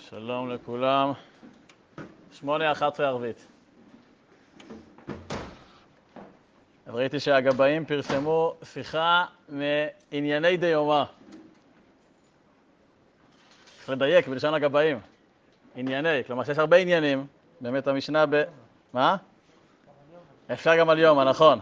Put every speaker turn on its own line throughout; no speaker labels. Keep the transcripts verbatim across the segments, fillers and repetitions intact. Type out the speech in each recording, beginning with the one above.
שלום לכולם. שמונה אחת עשרה ערבית. אז ראיתי שהגבאים פרסמו שיחה מענייני דיומא. צריך לדייק בלשון הגבאים. ענייני, כלומר שיש הרבה עניינים. באמת המשנה ב... מה? אפשר גם על יום, נכון.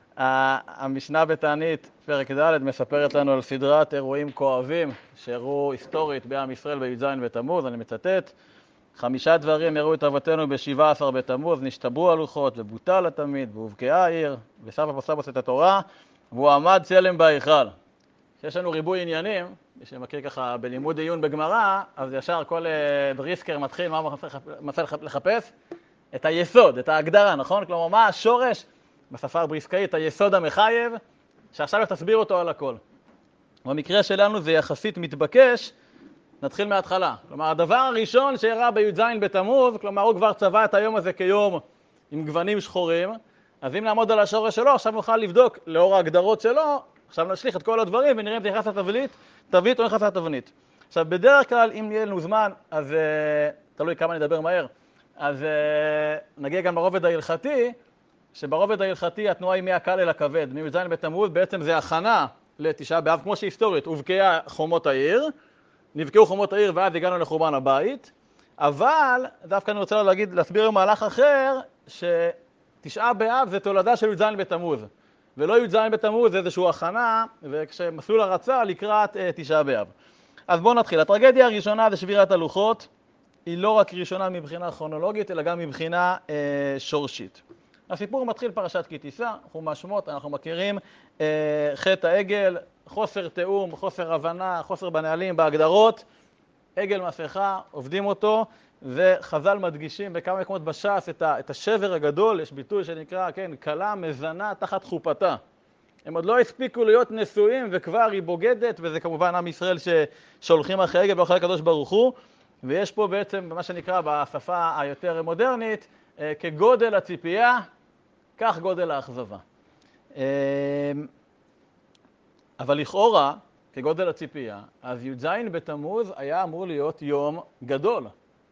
המשנה בתענית, פרק ד', מספרת לנו על סדרת אירועים כואבים שאירעו היסטורית בעם ישראל בי"ז בתמוז. אני מצטט: חמישה דברים אירעו את אבותינו ב-שבעה עשר בתמוז, נשתברו הלוחות ובוטל התמיד והובקעה העיר וסבא וסבא את התורה והוא עמד צלם בהיכל. יש לנו ריבוי עניינים, מי שמכיר ככה בלימוד עיון בגמרא, אז ישר כל דריסקר מתחיל, מה הוא מנסה לחפש? את היסוד, את ההגדרה, נכון? כלומר, מה השורש בשפה הבריסקאית, היסוד המחייב, שעכשיו תסביר אותו על הכל. במקרה שלנו זה יחסית מתבקש, נתחיל מההתחלה. כלומר, הדבר הראשון שאירע בי"ז בתמוז, כלומר, הוא כבר צבע את היום הזה כיום עם גוונים שחורים, אז אם נעמוד על השורש שלו, עכשיו נוכל לבדוק לאור ההגדרות שלו, עכשיו נשליך את כל הדברים ונראה אם זה נכנס לתבנית, תבנית או נכנס לתבנית. עכשיו, בדרך כלל, אם יהיה לנו זמן, אז תלוי כמה נדבר מהר, אז נגיע גם ברובד ההלכתי, שברובד ההלכתי התנועה היא מהקל אל הכבד. מי"ז בתמוז בעצם זה הכנה לתשעה באב, כמו שהיסטורית, הובקעה חומות העיר, נבקעו חומות העיר ואז הגענו לחורבן הבית, אבל דווקא אני רוצה להגיד, להסביר מהלך אחר, שתשעה באב זה תולדה של י"ז בתמוז, ולא י"ז בתמוז זה איזושהי הכנה, וכשמסלול הרצה לקראת אה, תשעה באב. אז בואו נתחיל. הטרגדיה הראשונה זה שבירת הלוחות, היא לא רק ראשונה מבחינה כרונולוגית, אלא גם מבחינה אה, שורשית. הסיפור מתחיל פרשת כי תישא, חומש שמות, אנחנו מכירים אה, חטא העגל, חוסר תאום, חוסר הבנה, חוסר בנהלים, בהגדרות, עגל מסכה, עובדים אותו, וחז"ל מדגישים בכמה מקומות בש"ס את, ה, את השבר הגדול, יש ביטוי שנקרא, כן, כלה מזנה תחת חופתה. הם עוד לא הספיקו להיות נשואים וכבר היא בוגדת, וזה כמובן עם ישראל ששולחים אחרי עגל ואוכל הקדוש ברוך הוא, ויש פה בעצם מה שנקרא בשפה היותר מודרנית, אה, כגודל הציפייה, כך גודל האכזבה. אה, אבל לכאורה, כגודל הציפייה, אז י"ז בתמוז היה אמור להיות יום גדול,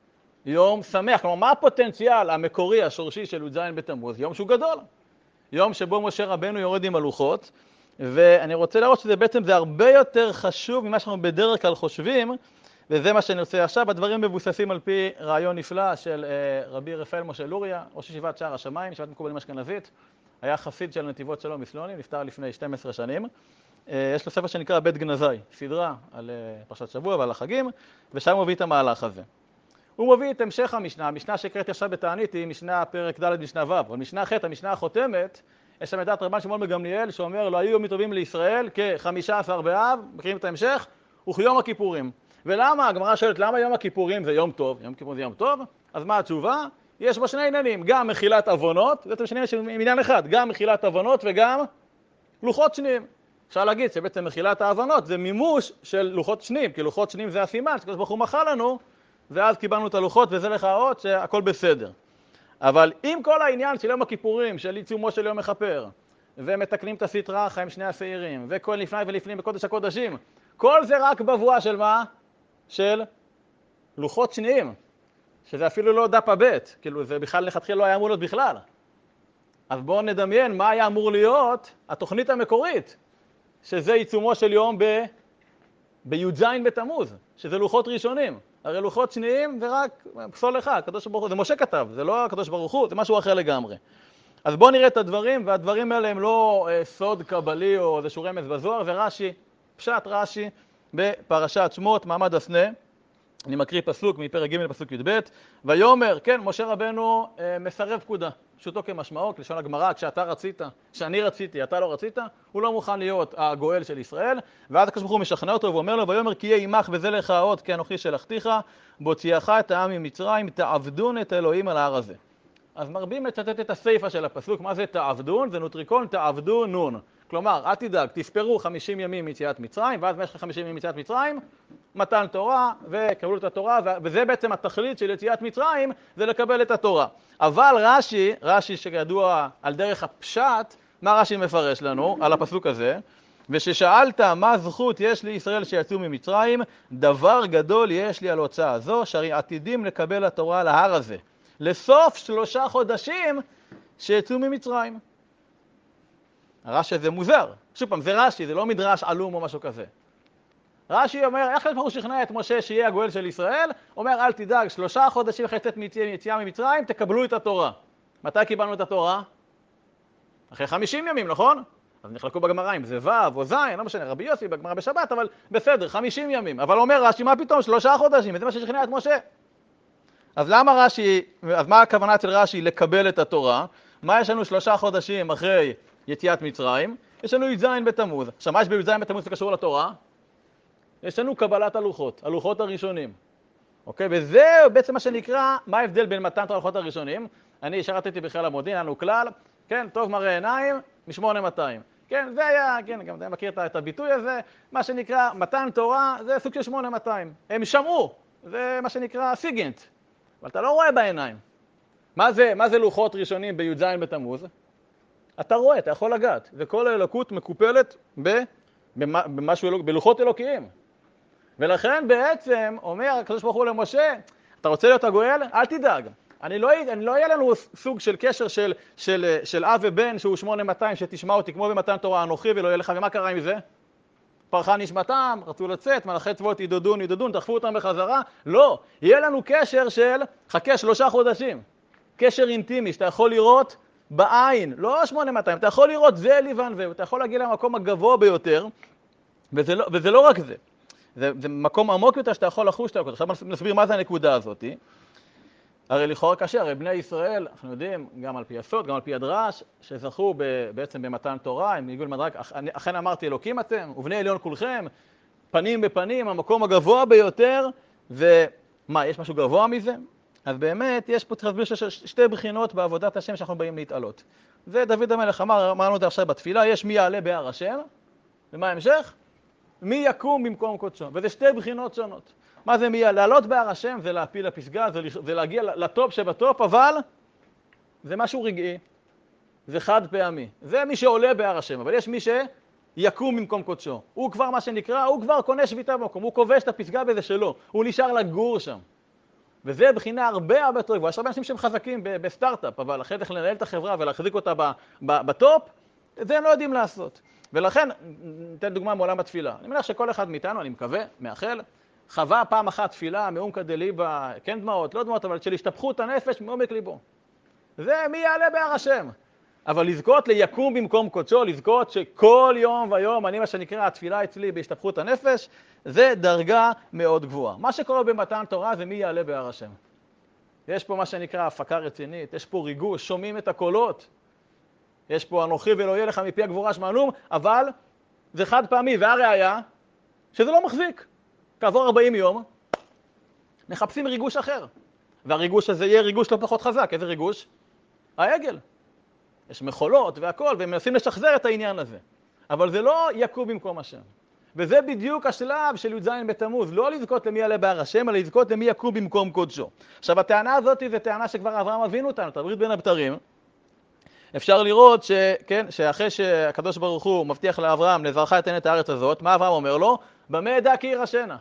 יום שמח. כלומר, מה הפוטנציאל המקורי, השורשי של י"ז בתמוז? יום שהוא גדול. יום שבו משה רבנו יורד עם הלוחות, ואני רוצה להראות שזה בעצם זה הרבה יותר חשוב ממה שאנחנו בדרך כלל חושבים, וזה מה שאני עושה עכשיו. הדברים מבוססים על פי רעיון נפלא של אה, רבי רפאל משה לוריה, ראש ישיבת שער השמיים, ישיבת מקובלים אשכנזית, היה חסיד של נתיבות שלום מסלונים, נפטר לפני שתים עשרה שנים. יש לו ספר שנקרא בית גנזי, סדרה על פרשת שבוע ועל החגים, ושם הוא מביא את המהלך הזה. הוא מביא את המשך המשנה, המשנה שהקראתי עכשיו בתענית היא משנה פרק ד' משנה ו', אבל משנה ח', המשנה החותמת, יש שם את דעת רבן שמעון בגמליאל שאומר לא היו ימים טובים לישראל כ-חמישה עשר באב, מכירים את ההמשך, וכיום הכיפורים. ולמה? הגמרא שואלת למה יום הכיפורים זה יום טוב? יום כיפורים זה יום טוב? אז מה התשובה? יש בה שני עניינים, גם מחילת עוונות, זה שני עניין אחד, גם מחילת עוונות וגם לוחות שניים. אפשר להגיד שבעצם מחילת ההבנות זה מימוש של לוחות שניים, כי לוחות שניים זה הסימן שקדוש ברוך הוא מחל לנו, ואז קיבלנו את הלוחות וזה לך האות שהכל בסדר. אבל אם כל העניין של יום הכיפורים, של עיצומו של יום מכפר, ומתקנים את הסטרא אחרא עם שני השעירים, וכל לפני ולפנים בקודש הקודשים, כל זה רק בבואה של מה? של לוחות שניים, שזה אפילו לא דף הבית, כאילו זה בכלל לכתחילה לא היה אמור להיות בכלל. אז בואו נדמיין מה היה אמור להיות התוכנית המקורית, שזה עיצומו של יום ב... בי"ז בתמוז, שזה לוחות ראשונים. הרי לוחות שניים זה רק פסול אחד, הקדוש ברוך הוא, זה משה כתב, זה לא הקדוש ברוך הוא, זה משהו אחר לגמרי. אז בואו נראה את הדברים, והדברים האלה הם לא אה, סוד קבלי או איזשהו רמז בזוהר, זה רש"י, פשט רש"י בפרשת שמות, מעמד הסנה. אני מקריא פסוק מפרק ג' לפסוק י"ב, ויאמר, כן, משה רבנו אה, מסרב פקודה. פשוטו כמשמעו, לשון הגמרא, כשאתה רצית, כשאני רציתי, אתה לא רצית, הוא לא מוכן להיות הגואל של ישראל, ואז הקדוש ברוך הוא משכנע אותו ואומר לו, ויאמר כי יהיה עמך וזה לך האות כי אנוכי שלחתיך, בהוציאך את העם ממצרים, תעבדון את האלוהים על ההר הזה. אז מרבים לצטט את הסיפה של הפסוק, מה זה תעבדון? זה נוטריקון תעבדו נון. כלומר, אל תדאג, תספרו חמישים ימים מיציאת מצרים, ואז במשך חמישים ימים מיציאת מצרים, מתן תורה וקבלו את התורה, וזה בעצם התכלית של יציאת מצרים, זה לקבל את התורה. אבל רש"י, רש"י שידוע על דרך הפשט, מה רש"י מפרש לנו על הפסוק הזה? וששאלת מה זכות יש לישראל שיצאו ממצרים, דבר גדול יש לי על הוצאה זו, שהרי עתידים לקבל התורה להר הזה, לסוף שלושה חודשים שיצאו ממצרים. הרש"י זה מוזר. שוב פעם, זה רש"י, זה לא מדרש עלום או משהו כזה. רש"י אומר, איך הוא שכנע את משה שיהיה הגואל של ישראל? אומר, אל תדאג, שלושה חודשים אחרי יציאה ממצרים, תקבלו את התורה. מתי קיבלנו את התורה? אחרי חמישים ימים, נכון? אז נחלקו בגמרא אם זה ו' או ז', לא משנה, רבי יוסי בגמרא בשבת, אבל בסדר, חמישים ימים. אבל אומר רש"י, מה פתאום? שלושה חודשים, וזה מה ששכנע את משה. אז למה רש"י, אז מה הכוונה אצל רש"י לקבל את התורה? מה יש לנו שלושה חודשים אחרי יציאת מצרים? יש לנו י"ז בתמוז. עכשיו, מה יש בי"ז בתמוז שקשור לתורה? יש לנו קבלת הלוחות, הלוחות הראשונים. אוקיי? וזה בעצם מה שנקרא, מה ההבדל בין מתן הלוחות הראשונים? אני שרתתי בחיל המודיעין, היה לנו כלל, כן, טוב מראה עיניים, משמונה מאתיים. כן, זה היה, כן, גם אתה מכיר את הביטוי הזה, מה שנקרא מתן תורה, זה סוג של שמונה מאתיים. הם שמעו, זה מה שנקרא סיגינט, אבל אתה לא רואה בעיניים. מה זה, מה זה לוחות ראשונים בי"ז בתמוז? אתה רואה, אתה יכול לגעת, וכל האלוקות מקופלת ב, במשהו, בלוחות אלוקיים. ולכן בעצם אומר הקדוש ברוך הוא למשה, אתה רוצה להיות הגואל? אל תדאג. אני לא, אני לא יהיה לנו סוג של קשר של, של, של אב ובן שהוא שמונה מאתיים שתשמע אותי כמו במתן תורה אנוכי ולא יהיה לך, ומה קרה עם זה? פרחה נשמתם, רצו לצאת, מלאכי צבאות ידודון, ידודון, תחפו אותם בחזרה. לא, יהיה לנו קשר של, חכה שלושה חודשים, קשר אינטימי שאתה יכול לראות בעין, לא שמונה מאתיים, אתה יכול לראות זה ליבן והוא, אתה יכול להגיע למקום הגבוה ביותר, וזה לא, וזה לא רק זה. זה, זה מקום עמוק יותר שאתה יכול לחוש את הלכות. עכשיו נסביר מה זה הנקודה הזאת. הרי לכאורה קשה, הרי בני ישראל, אנחנו יודעים, גם על פי הסוד, גם על פי הדרש, שזכו ב, בעצם במתן תורה, הם הגיעו למדרג, אכן אמרתי אלוקים אתם, ובני עליון כולכם, פנים בפנים, המקום הגבוה ביותר, ומה, יש משהו גבוה מזה? אז באמת, יש פה צריך להסביר שתי בחינות בעבודת השם שאנחנו באים להתעלות. זה דוד המלך אמר, אמרנו את זה עכשיו בתפילה, יש מי יעלה בהר השם, ומה ההמשך? מי יקום במקום קודשו, וזה שתי בחינות שונות. מה זה מי? לעלות בהר השם זה להפיל לפסגה, זה, זה להגיע לטופ שבטופ, אבל זה משהו רגעי, זה חד פעמי. זה מי שעולה בהר השם, אבל יש מי שיקום במקום קודשו. הוא כבר מה שנקרא, הוא כבר קונה שביתה במקום, הוא כובש את הפסגה בזה שלו, הוא נשאר לגור שם. וזה בחינה הרבה הרבה טוב. יש הרבה אנשים שהם חזקים בסטארט-אפ, אבל אחרי כך לנהל את החברה ולהחזיק אותה בטופ, זה הם לא יודעים לעשות. ולכן, ניתן דוגמה מעולם התפילה. אני מניח שכל אחד מאיתנו, אני מקווה, מאחל, חווה פעם אחת תפילה, מעומקא דליבא, כן דמעות, לא דמעות, אבל של השתפכות הנפש מעומק ליבו. זה מי יעלה בהר השם. אבל לזכות ליקום במקום קודשו, לזכות שכל יום ויום, אני מה שנקרא התפילה אצלי בהשתפכות הנפש, זה דרגה מאוד גבוהה. מה שקורה במתן תורה זה מי יעלה בהר השם. יש פה מה שנקרא הפקה רצינית, יש פה ריגוש, שומעים את הקולות. יש פה אנוכי ולא יהיה לך מפי הגבורה שמענום, אבל זה חד פעמי, והראיה שזה לא מחזיק. כעבור ארבעים יום, מחפשים ריגוש אחר. והריגוש הזה יהיה ריגוש לא פחות חזק. איזה ריגוש? העגל. יש מחולות והכל, והם מנסים לשחזר את העניין הזה. אבל זה לא יקום במקום השם. וזה בדיוק השלב של י"ז בתמוז, לא לזכות למי יעלה בהר השם, אלא לזכות למי יקום במקום קודשו. עכשיו, הטענה הזאת היא טענה שכבר אברהם הבין אותנו, את הברית בין הבתרים. אפשר לראות ש, כן, שאחרי שהקדוש ברוך הוא מבטיח לאברהם, לזרעך אתן את הארץ הזאת, מה אברהם אומר לו? במה אדע כי יירשנה?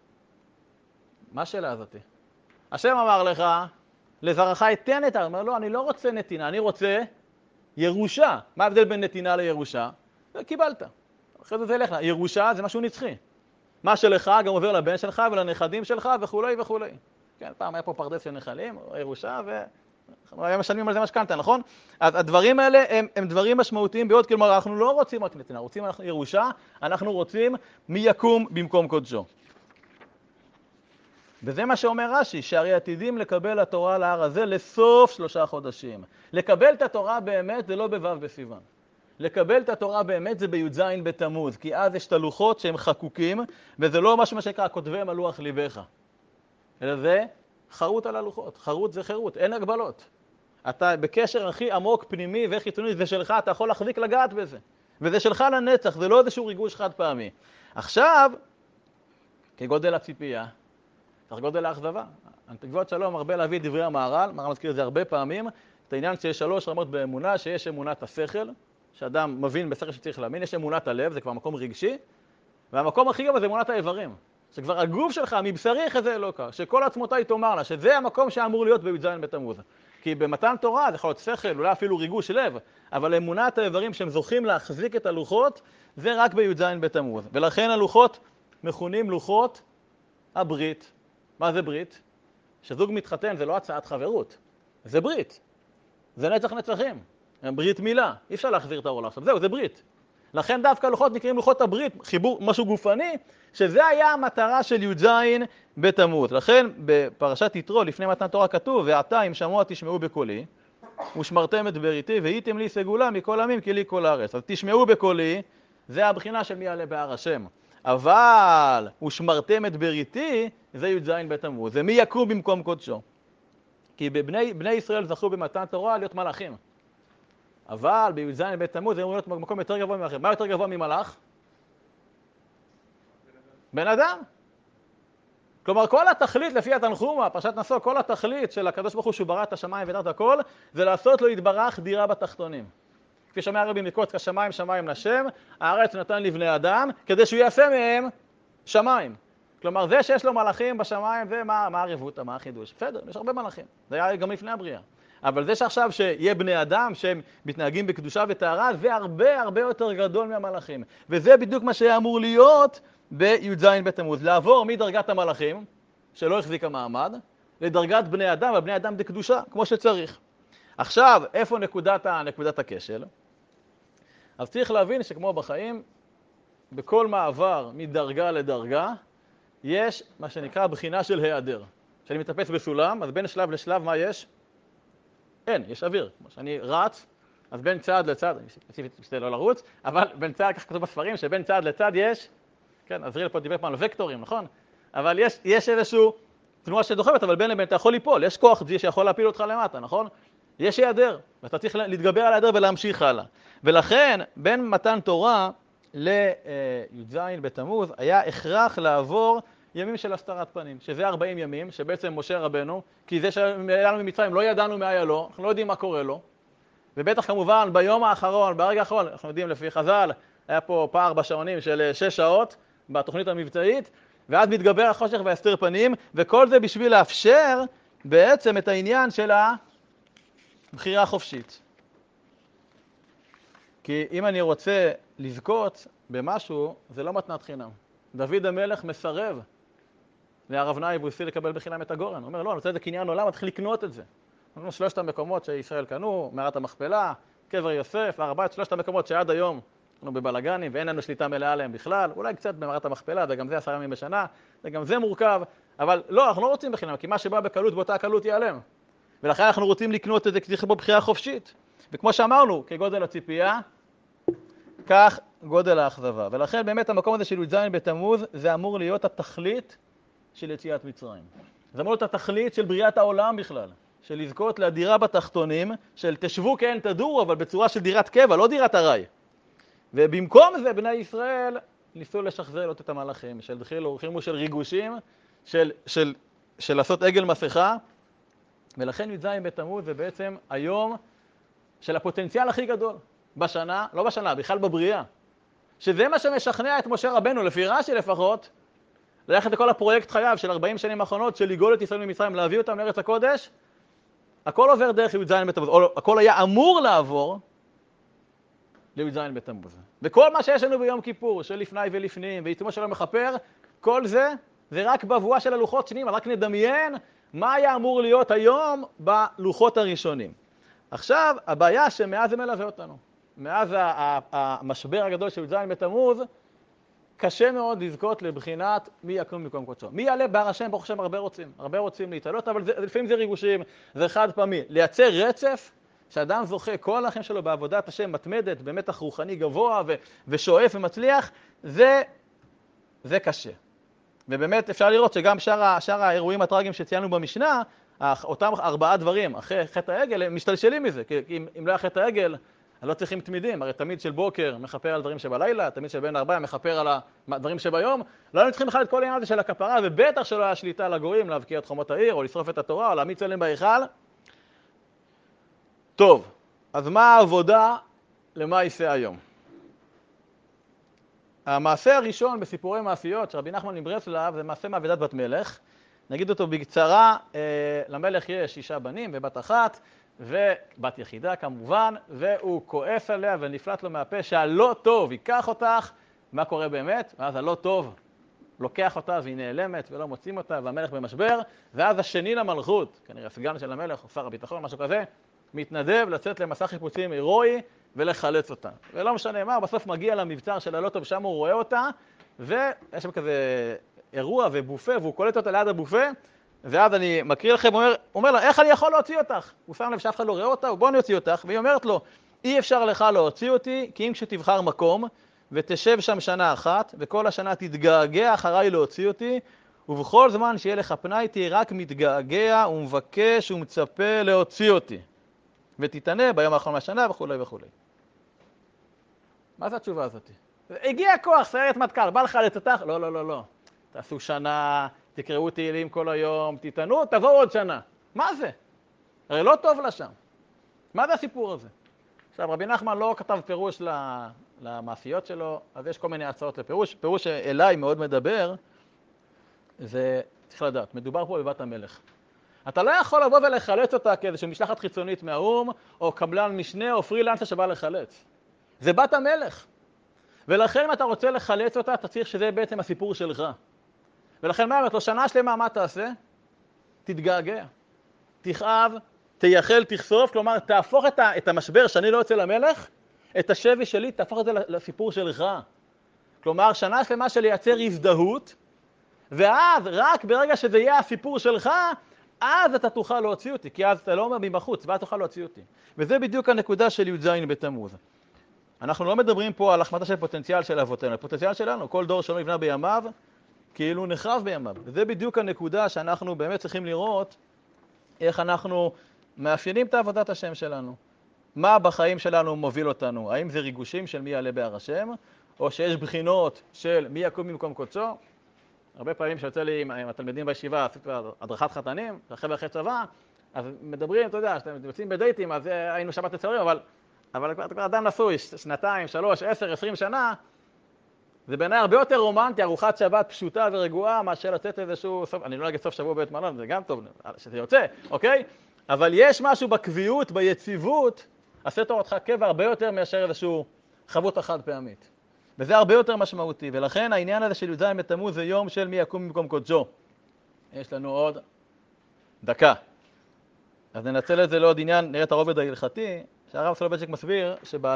מה השאלה הזאת? השם אמר לך, לזרעך אתן את הארץ. אומר לו, אני לא רוצה נתינה, אני רוצה ירושה. מה ההבדל בין נתינה לירושה? קיבלת. אחרי זה זה ילך לה. ירושה זה משהו נצחי. מה שלך גם עובר לבן שלך ולנכדים שלך וכו' וכו'. כן, פעם היה פה פרדס של נחלים, ירושה, ו... היה משלמים על זה משכנתה, נכון? אז הדברים האלה הם, הם דברים משמעותיים בעוד, כלומר, אנחנו לא רוצים רק נתינה, רוצים אנחנו ירושה, אנחנו רוצים מי יקום במקום קודשו. וזה מה שאומר רש"י, שהרי עתידים לקבל התורה להר הזה לסוף שלושה חודשים. לקבל את התורה באמת זה לא בו' בסיוון. לקבל את התורה באמת זה בי"ז בתמוז, כי אז יש את הלוחות שהם חקוקים, וזה לא משהו מה שנקרא כותביהם על לוח ליבך. אלא זה חרוט על הלוחות, חרוט זה חירות, אין הגבלות. אתה בקשר הכי עמוק, פנימי וחיצוני, זה שלך, אתה יכול להחזיק לגעת בזה. וזה שלך לנצח, זה לא איזשהו ריגוש חד פעמי. עכשיו, כגודל הציפייה, כך גודל האכזבה. הנתיבות שלום הרבה להביא את דברי המהר"ל, המהר"ל מזכיר את זה הרבה פעמים, את העניין שיש שלוש רמות באמונה, שיש אמונת השכל, שאדם מבין בשכל שצריך להאמין, יש אמונת הלב, זה כבר מקום רגשי, והמקום הכי גבוה זה אמונת האיברים. שכבר הגוף שלך, מבשרי יחזה אלוקה, שכל עצמותיי תאמרנה, שזה המקום שאמור להיות בי"ז בתמוז. כי במתן תורה זה יכול להיות שכל, אולי אפילו ריגוש לב, אבל אמונת האיברים שהם זוכים להחזיק את הלוחות, זה רק בי"ז בתמוז. ולכן הלוחות מכונים לוחות הברית. מה זה ברית? שזוג מתחתן זה לא הצעת חברות, זה ברית. זה נצח נצחים, ברית מילה. אי אפשר להחזיר את העולם עכשיו, זהו, זה ברית. לכן דווקא לוחות נקראים לוחות הברית, חיבור משהו גופני, שזה היה המטרה של י"ז בתמוז. לכן בפרשת יתרו, לפני מתן תורה כתוב, ועתה אם שמוע תשמעו בקולי, ושמרתם את בריתי, והייתם לי סגולה מכל עמים כי לי כל הארץ. אז תשמעו בקולי, זה הבחינה של מי יעלה בהר השם. אבל ושמרתם את בריתי, זה י"ז בתמוז. זה מי יקום במקום קודשו. כי בבני, בני ישראל זכו במתן תורה להיות מלאכים. אבל בי"ז בתמוז זה אמור להיות מקום יותר גבוה ממלאכים. מה יותר גבוה ממלאך? בן אדם. כלומר, כל התכלית לפי התנחומה, פרשת נשוא, כל התכלית של הקדוש ברוך הוא שהוא ברא את השמיים ואת הכל, זה לעשות לו יתברך דירה בתחתונים. כפי שאומר הרבי מקוץ, כשמיים שמיים לשם, הארץ נתן לבני אדם, כדי שהוא יעשה מהם שמיים. כלומר, זה שיש לו מלאכים בשמיים, זה מה, מה הרבותא, מה החידוש? בסדר, יש הרבה מלאכים. זה היה גם לפני הבריאה. אבל זה שעכשיו שיהיה בני אדם שהם מתנהגים בקדושה וטהרה, זה הרבה הרבה יותר גדול מהמלאכים. וזה בדיוק מה שהיה אמור להיות בי"ז בתמוז. לעבור מדרגת המלאכים, שלא החזיקה מעמד, לדרגת בני אדם, ובני אדם בקדושה, כמו שצריך. עכשיו, איפה נקודת, נקודת הכשל? אז צריך להבין שכמו בחיים, בכל מעבר מדרגה לדרגה, יש מה שנקרא בחינה של היעדר. כשאני מטפס בסולם, אז בין שלב לשלב מה יש? אין, יש אוויר. כמו שאני רץ, אז בין צעד לצד, אני ספציפית משתדל לא לרוץ, אבל בין צעד, כך כתוב בספרים, שבין צעד לצד יש, כן, עזריאל פה דיבר פעם על וקטורים, נכון? אבל יש, יש איזשהו תנועה שדוחפת, אבל בין לבין אתה יכול ליפול, יש כוח G שיכול להפיל אותך למטה, נכון? יש היעדר, ואתה צריך להתגבר על היעדר ולהמשיך הלאה. ולכן, בין מתן תורה לי"ז בתמוז, היה הכרח לעבור ימים של הסתרת פנים, שזה ארבעים ימים, שבעצם משה רבנו, כי זה שעלינו ממצרים, לא ידענו מה היה לו, אנחנו לא יודעים מה קורה לו, ובטח כמובן ביום האחרון, ברגע האחרון, אנחנו יודעים לפי חז"ל, היה פה פער בשעונים של שש שעות בתוכנית המבצעית, ואז מתגבר החושך והסתר פנים, וכל זה בשביל לאפשר בעצם את העניין של הבחירה החופשית. כי אם אני רוצה לזכות במשהו, זה לא מתנת חינם. דוד המלך מסרב להרב נאי יבוסי לקבל בחינם את הגורן. הוא אומר, לא, אני רוצה את זה קניין עולם, מתחיל לקנות את זה. אנחנו שלושת המקומות שישראל קנו, מערת המכפלה, קבר יוסף, הר הבית, שלושת המקומות שעד היום אנחנו בבלגנים ואין לנו שליטה מלאה עליהם בכלל, אולי קצת במערת המכפלה, וגם זה עשרה ימים בשנה, וגם זה מורכב, אבל לא, אנחנו לא רוצים בחינם, כי מה שבא בקלות באותה הקלות ייעלם. ולכן אנחנו רוצים לקנות את זה, כי צריך בו בחירה חופשית. וכמו שאמרנו, כגודל הציפייה, כך גודל האכזבה. ולכן באמת המקום הזה של י"ז בתמוז, זה אמור להיות התכלית של יציאת מצרים. זה אמור להיות התכלית של בריאת העולם בכלל, של לזכות לדירה בתחתונים, של תשבו כן תדורו, אבל בצורה של דירת קבע, לא דירת הרי. ובמקום זה בני ישראל ניסו לשחזר את המלאכים, של דחילו ורחימו של ריגושים, של, של, של לעשות עגל מסכה, ולכן י"ז בתמוז זה בעצם היום של הפוטנציאל הכי גדול בשנה, לא בשנה, בכלל בבריאה. שזה מה שמשכנע את משה רבנו, לפי רש"י לפחות, ללכת לכל הפרויקט חייו של ארבעים שנים האחרונות, של לגאול את ישראל ממצרים, להביא אותם לארץ הקודש, הכל עובר דרך י"ז בתמוז, או הכל היה אמור לעבור לי"ז בתמוז. וכל מה שיש לנו ביום כיפור, של לפני ולפנים, ועיצומו שלו מכפר, כל זה, זה רק בבואה של הלוחות שניים, רק נדמיין מה היה אמור להיות היום בלוחות הראשונים. עכשיו, הבעיה שמאז זה מלווה אותנו. מאז המשבר הגדול של י"ז בתמוז, קשה מאוד לזכות לבחינת מי יקום במקום קודשו. מי יעלה בהר השם, ברוך השם, הרבה רוצים. הרבה רוצים להתעלות, אבל זה, לפעמים זה ריגושים, זה חד פעמי. לייצר רצף, שאדם זוכה כל החיים שלו בעבודת השם מתמדת, במתח רוחני גבוה ו- ושואף ומצליח, זה, זה קשה. ובאמת אפשר לראות שגם שאר, שאר האירועים הטרגיים שציינו במשנה, אותם ארבעה דברים, אחרי חטא העגל, הם משתלשלים מזה. כי אם, אם לא היה חטא העגל, לא צריכים תמידים. הרי תמיד של בוקר מחפר על דברים שבלילה, תמיד של בין ארבעה מחפר על הדברים שביום. לא היינו צריכים בכלל את כל העניין הזה של הכפרה, ובטח שלא היה שליטה על הגויים להבקיע את חומות העיר, או לשרוף את התורה, או להעמיד צלם בהיכל. טוב, אז מה העבודה למה יישא היום. המעשה הראשון בסיפורי מעשיות שרבי נחמן מברסלב זה מעשה מעבדת בת מלך. נגיד אותו בקצרה, למלך יש שישה בנים ובת אחת, ובת יחידה כמובן, והוא כועס עליה ונפלט לו מהפה שהלא טוב ייקח אותך. מה קורה באמת? ואז הלא טוב לוקח אותה והיא נעלמת ולא מוצאים אותה והמלך במשבר, ואז השני למלכות, כנראה סגן של המלך או שר הביטחון, משהו כזה, מתנדב לצאת למסע חיפושים הירואי ולחלץ אותה. ולא משנה מה, בסוף מגיע למבצר של הלא טוב, שם הוא רואה אותה, ויש שם כזה אירוע ובופה, והוא קולט אותה ליד הבופה, ואז אני מקריא לכם, הוא אומר, הוא אומר לה, איך אני יכול להוציא אותך? הוא שם לב שאף אחד לא רואה אותה, בוא אני אוציא אותך, והיא אומרת לו, אי אפשר לך להוציא אותי, כי אם כשתבחר מקום, ותשב שם שנה אחת, וכל השנה תתגעגע אחריי להוציא אותי, ובכל זמן שיהיה לך פנאי, תהיה רק מתגעגע ומבקש ומצפה להוציא אותי. ותתענה ביום האחרון מהשנה וכו' וכו'. מה זה התשובה הזאת? הגיע כוח, סיירת מטכ"ל, בא לחלץ אותך? לא, לא, לא, לא. תעשו שנה, תקראו תהילים כל היום, תתענו, תבואו עוד שנה. מה זה? הרי לא טוב לה שם. מה זה הסיפור הזה? עכשיו, רבי נחמן לא כתב פירוש למעשיות שלו, אז יש כל מיני הצעות לפירוש. פירוש שאליי מאוד מדבר, זה, צריך לדעת, מדובר פה בבת המלך. אתה לא יכול לבוא ולחלץ אותה כאיזושהי משלחת חיצונית מהאום, או קבלן משנה, או פרילנסר שבא לחלץ. זה בת המלך. ולכן אם אתה רוצה לחלץ אותה, אתה צריך שזה בעצם הסיפור שלך. ולכן מה אומרת לו, שנה שלמה מה תעשה? תתגעגע, תכאב, תייחל, תחשוף, כלומר תהפוך את, ה, את המשבר שאני לא יוצא למלך, את השבי שלי, תהפוך את זה לסיפור שלך. כלומר שנה שלמה של לייצר הזדהות, ואז רק ברגע שזה יהיה הסיפור שלך, אז אתה תוכל להוציא אותי, כי אז אתה לא אומר מבחוץ, ואז תוכל להוציא אותי. וזה בדיוק הנקודה של י"ז בתמוז. אנחנו לא מדברים פה על החמתה של פוטנציאל של אבותינו, הפוטנציאל שלנו, כל דור שלא נבנה בימיו, כאילו נחרב בימיו. וזה בדיוק הנקודה שאנחנו באמת צריכים לראות איך אנחנו מאפיינים את עבודת השם שלנו. מה בחיים שלנו מוביל אותנו? האם זה ריגושים של מי יעלה בהר השם, או שיש בחינות של מי יקום במקום קודשו? הרבה פעמים שיוצא לי עם התלמידים בישיבה, עשיתי הדרכת חתנים, אחרי ואחרי צבא, אז מדברים, אתה יודע, שאתם יוצאים בדייטים, אז היינו שבת אצלנו, אבל, אבל אתה כבר אדם נשוי, שנתיים, שלוש, עשר, עשרים שנה, זה בעיניי הרבה יותר רומנטי, ארוחת שבת פשוטה ורגועה, מאשר לצאת איזשהו, סוף, אני לא אגיד סוף שבוע בבית מלון, זה גם טוב, שזה יוצא, אוקיי? אבל יש משהו בקביעות, ביציבות, עשה תורתך קבע הרבה יותר מאשר איזשהו חבות החד פעמית. וזה הרבה יותר משמעותי, ולכן העניין הזה של י"ז בתמוז זה יום של מי יקום במקום קודשו. יש לנו עוד דקה. אז ננצל את זה לעוד עניין, נראה את הרובד ההלכתי, שהרב סולובייצ'יק מסביר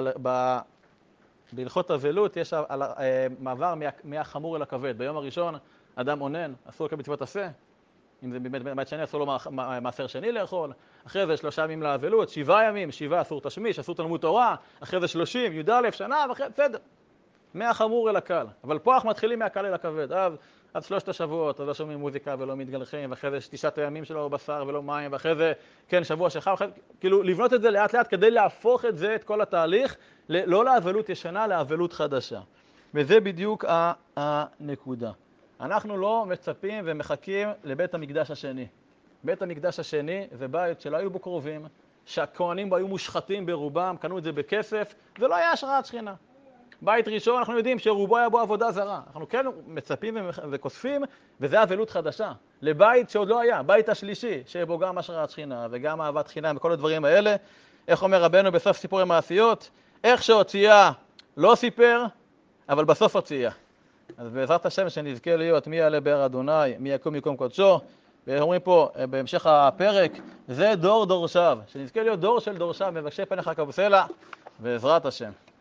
שבהלכות אבלות יש מעבר מהחמור אל הכבד. ביום הראשון אדם עונן, אסור לקבל מצוות עשה, אם זה בבית שני אסור לו מעשר שני לאכול, אחרי זה שלושה ימים לאבלות, שבעה ימים, שבעה אסור תשמיש, אסור תלמוד תורה, אחרי זה שלושים, י"א שנה, ואחרי, בסדר. מהחמור אל הקל, אבל פה אנחנו מתחילים מהקל אל הכבד. אז עד שלושת השבועות, אז לא שומעים מוזיקה ולא מתגלחים, ואחרי זה תשעת הימים שלו בשר ולא מים, ואחרי זה, כן, שבוע שחר, כאילו לבנות את זה לאט לאט כדי להפוך את זה, את כל התהליך, לא לאבלות ישנה, לאבלות חדשה. וזה בדיוק הנקודה. אנחנו לא מצפים ומחכים לבית המקדש השני. בית המקדש השני זה בית שלא היו בו קרובים, שהכהנים בו היו מושחתים ברובם, קנו את זה בכסף, ולא היה השראת שכינה. בית ראשון אנחנו יודעים שרובו היה בו עבודה זרה. אנחנו כן מצפים וכוספים, וזה אבלות חדשה. לבית שעוד לא היה, בית השלישי, שבו גם השראת שכינה וגם אהבת חינם וכל הדברים האלה. איך אומר רבנו בסוף סיפורי מעשיות? איך שהוציאה לא סיפר, אבל בסוף הוציאה. אז בעזרת השם שנזכה להיות מי יעלה בהר אדוני, מי יקום במקום קודשו. ואומרים פה בהמשך הפרק, זה דור דורשיו. שנזכה להיות דור של דורשיו, מבקשי פניך כבסלע, בעזרת השם.